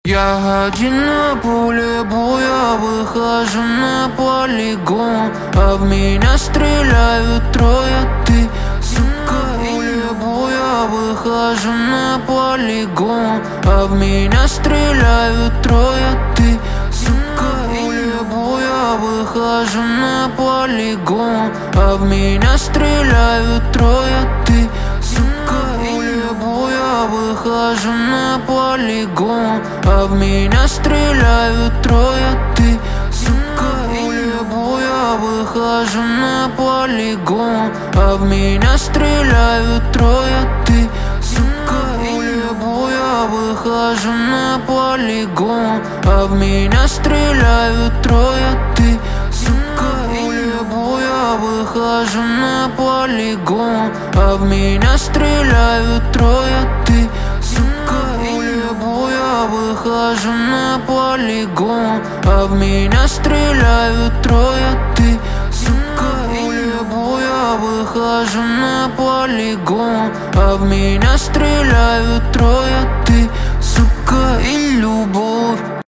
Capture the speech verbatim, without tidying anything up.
Я один на поле боя, выхожу на полигон, а в меня стреляют трое, ты, сука, поле боя, выхожу на полигон, а в меня стреляют трое, ты, сука, поле боя, выхожу на полигон, а в меня стреляют трое, ты, сука, поле боя, выхожу на полигон, а в меня стреляют трое, ты, сука, поле боя, выхожу на полигон, а в меня стреляют трое, ты, сука, поле боя, выхожу на полигон, а в меня стреляют трое, ты, сука, поле боя, выхожу на полигон, а в меня стреляют трое, ты, сука, поле боя, выхожу на полигон, а в меня стреляют трое, ты, сука, поле боя, выхожу на полигон, а в меня стреляют